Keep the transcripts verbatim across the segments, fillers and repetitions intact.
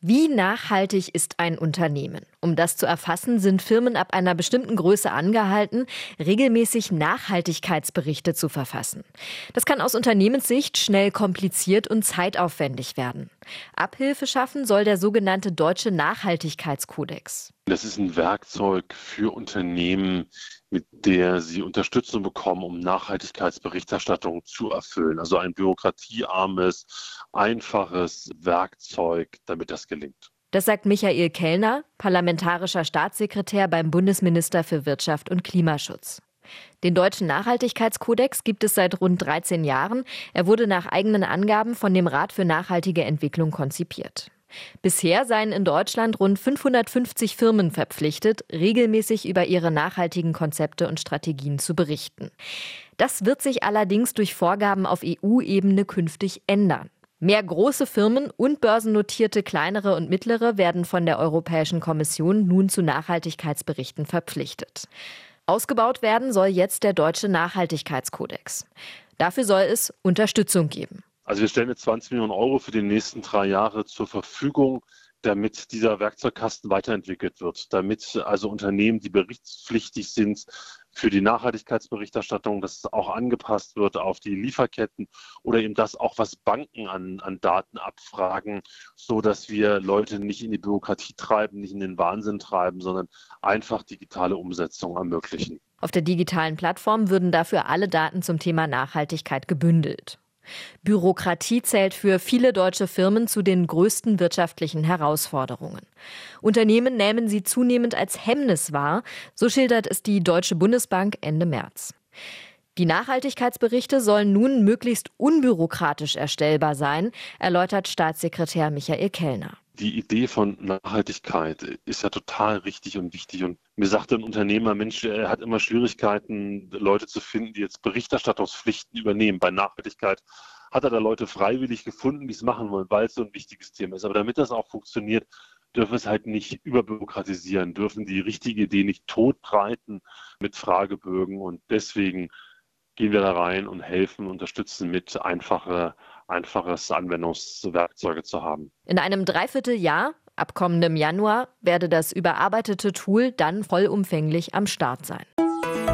Wie nachhaltig ist ein Unternehmen? Um das zu erfassen, sind Firmen ab einer bestimmten Größe angehalten, regelmäßig Nachhaltigkeitsberichte zu verfassen. Das kann aus Unternehmenssicht schnell kompliziert und zeitaufwendig werden. Abhilfe schaffen soll der sogenannte Deutsche Nachhaltigkeitskodex. Das ist ein Werkzeug für Unternehmen, mit der sie Unterstützung bekommen, um Nachhaltigkeitsberichterstattung zu erfüllen. Also ein bürokratiearmes, einfaches Werkzeug, damit das gelingt. Das sagt Michael Kellner, parlamentarischer Staatssekretär beim Bundesminister für Wirtschaft und Klimaschutz. Den Deutschen Nachhaltigkeitskodex gibt es seit rund dreizehn Jahren. Er wurde nach eigenen Angaben von dem Rat für nachhaltige Entwicklung konzipiert. Bisher seien in Deutschland rund fünfhundertfünfzig Firmen verpflichtet, regelmäßig über ihre nachhaltigen Konzepte und Strategien zu berichten. Das wird sich allerdings durch Vorgaben auf E U-Ebene künftig ändern. Mehr große Firmen und börsennotierte kleinere und mittlere werden von der Europäischen Kommission nun zu Nachhaltigkeitsberichten verpflichtet. Ausgebaut werden soll jetzt der Deutsche Nachhaltigkeitskodex. Dafür soll es Unterstützung geben. Also wir stellen jetzt zwanzig Millionen Euro für die nächsten drei Jahre zur Verfügung, damit dieser Werkzeugkasten weiterentwickelt wird, damit also Unternehmen, die berichtspflichtig sind für die Nachhaltigkeitsberichterstattung, dass es auch angepasst wird auf die Lieferketten oder eben das auch, was Banken an, an Daten abfragen, so dass wir Leute nicht in die Bürokratie treiben, nicht in den Wahnsinn treiben, sondern einfach digitale Umsetzung ermöglichen. Auf der digitalen Plattform würden dafür alle Daten zum Thema Nachhaltigkeit gebündelt. Bürokratie zählt für viele deutsche Firmen zu den größten wirtschaftlichen Herausforderungen. Unternehmen nehmen sie zunehmend als Hemmnis wahr, so schildert es die Deutsche Bundesbank Ende März. Die Nachhaltigkeitsberichte sollen nun möglichst unbürokratisch erstellbar sein, erläutert Staatssekretär Michael Kellner. Die Idee von Nachhaltigkeit ist ja total richtig und wichtig. Und mir sagte ein Unternehmer, Mensch, er hat immer Schwierigkeiten, Leute zu finden, die jetzt Berichterstattungspflichten übernehmen. Bei Nachhaltigkeit hat er da Leute freiwillig gefunden, die es machen wollen, weil es so ein wichtiges Thema ist. Aber damit das auch funktioniert, dürfen wir es halt nicht überbürokratisieren, dürfen die richtige Idee nicht totreiten mit Fragebögen. Und deswegen gehen wir da rein und helfen, unterstützen mit einfache, einfaches Anwendungswerkzeuge zu haben. In einem Dreivierteljahr, ab kommendem Januar, werde das überarbeitete Tool dann vollumfänglich am Start sein.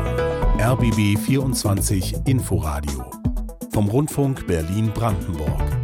R B B vierundzwanzig Inforadio vom Rundfunk Berlin-Brandenburg.